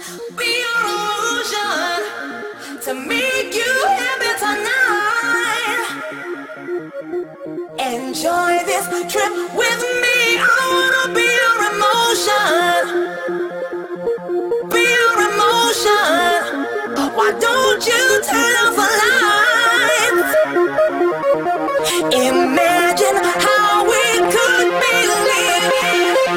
Be your illusion to make you happy tonight. Enjoy this trip with me. I wanna be your emotion. Be your emotion. Why don't you turn off the lights? Imagine how we could be living.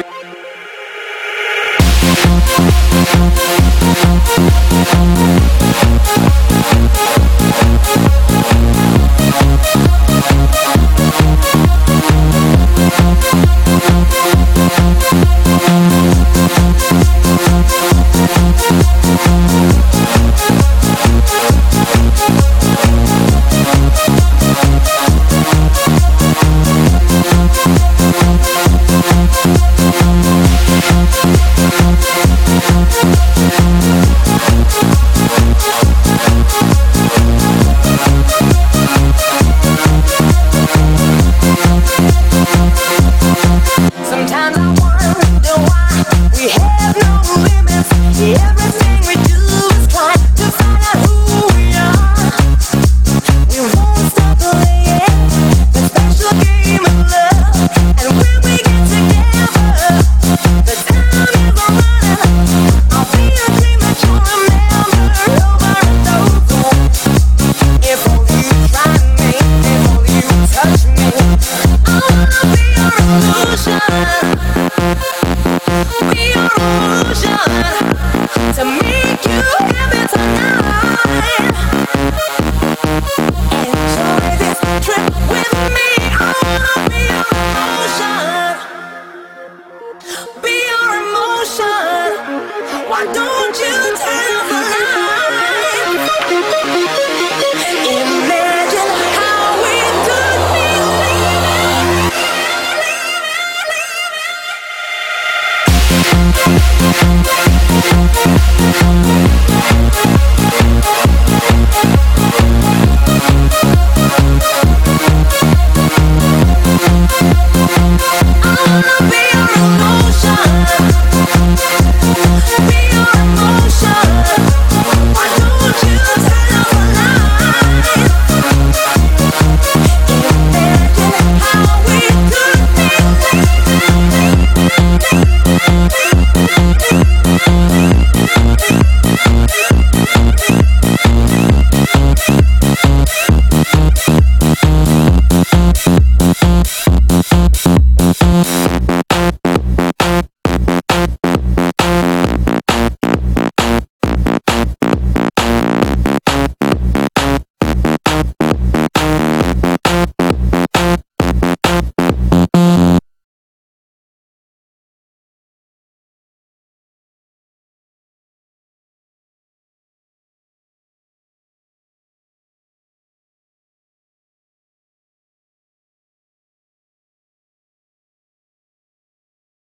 Sometimes I wonder why we have no limits. Everything we do is try to find out who we are. We won't stop playing the special game of love. And when we get together, the time is running. I'll be a dream that you'll remember over and over. If only you try me, if only you touch me, I wanna be your illusion. Be your illusion to make you happy tonight. Enjoy this trip with me. I wanna be your emotion. Be your emotion. Why don't you turn off the lights?